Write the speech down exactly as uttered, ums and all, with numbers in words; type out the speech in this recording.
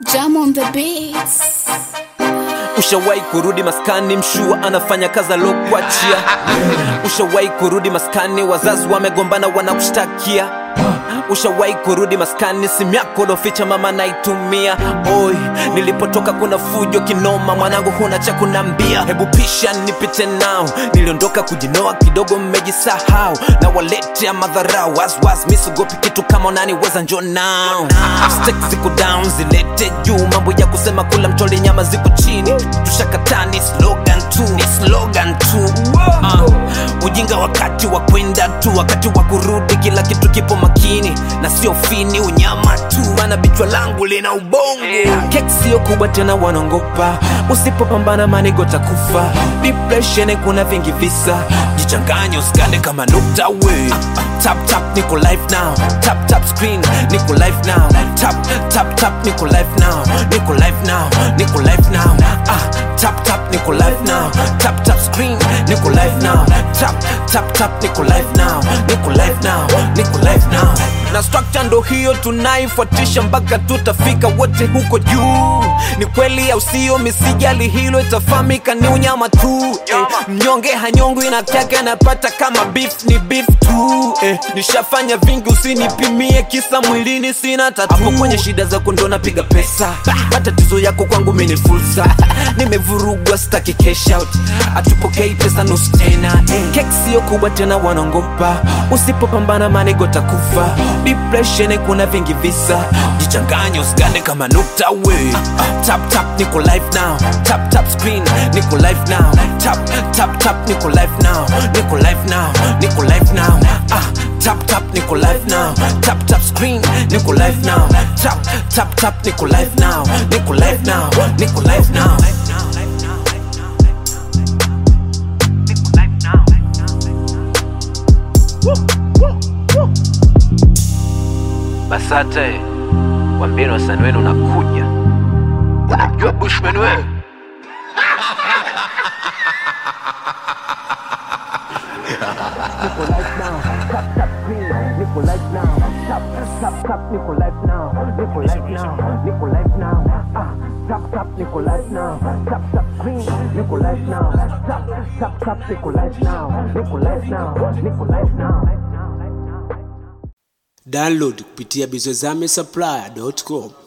Jam on the beats. Ushawahi kurudi maskani mshua anafanya kazi alokuachia? Ushawahi kurudi maskani wazazi wamegombana wanakushtakia? Ushawahi kurudi maskani simu yako loficha mama naitumia? Oi, nilipotoka kuna fujo kinoma mwanangu huna cha kunambia. Hebu pisha nipite nao, niliondoka kujinoa kidogo mmejisahau. Na waletea madharau, was misugopi kitu kama unaniweza njoo now. Stakes ziko down zilete juu, mambo ya kusema kula mchole nyama ziko chini. Tushakataa ni slogan tu, ni slogan tu. uh, Ujinga wakati wa kwenda tu, wakati wa kurudi kila kitu kipo makini. Na sio fini unyama tu, mana bichwa langu lina ubongo. Kek sio kubwa tena wanongopa, usipopambana manigo takufa. Depression kuna vingi visa, jichanganye usikande kama nukta we. Tap tap niko live now, tap tap screen niko live now. Tap tap tap niko live now, niko live now, niko live now. Ah, tap tap niko live now, tap tap screen niko live now. Tap tap tap niko live now, niko live now, niko live now. Na structure ndo hiyo tunaifuatisha mpaka tutafika wote huko juu. Ni kweli au sio misijali hilo itafamika ni unyama tu. eh, Mnyonge hanyongu inakiake anapata kama beef ni beef tu. eh, Nishafanya vingi usinipimie kisa mwilini sina tatu. Hapo kwenye shida zako ndo napiga pesa, matatizo yako kwangu mimi ni fursa. Nimevurugwa staki cash out, atupokei pesa nusu tena. eh. Kek sio kubwa tena wanongopa, usipopambana manigo takufa. Depression kuna vingi visa, jichanganye usigande kama nukta we. uh, Tap tap niko live now, tap tap screen niko live now. Tap tap tap niko live now, niko live now, niko live now. Ah, tap tap niko live now, tap tap screen niko live now. Tap tap tap niko live now, niko live now, niko live now. Basate, wambeni wasanii wenu unakuja. Unamjua Bushman wewe? Niko live now, tap tap screen, niko live now. Tap tap tap niko live now, niko live now, niko live now. Ah, tap tap niko live now, tap tap screen, niko live now. Tap tap tap niko live now, niko live now, niko live now. Download kupitia bizozame supply dot com.